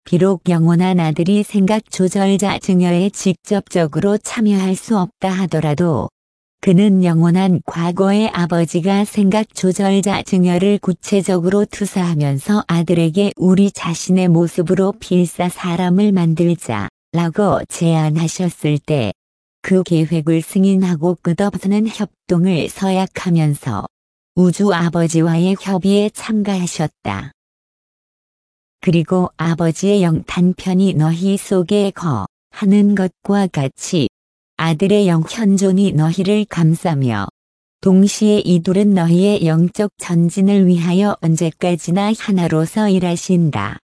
비록 영원한 아들이 생각 조절자 증여에 직접적으로 참여할 수 없다 하더라도 그는 영원한 과거의 아버지가 생각 조절자 증여를 구체적으로 투사하면서 아들에게 우리 자신의 모습으로 필사 사람을 만들자 라고 제안하셨을 때 그 계획을 승인하고 끝없는 협동을 서약하면서 우주 아버지와의 협의에 참가하셨다. 그리고 아버지의 영 단편이 너희 속에 거하는 것과 같이 아들의 영 현존이 너희를 감싸며 동시에 이 둘은 너희의 영적 전진을 위하여 언제까지나 하나로서 일하신다.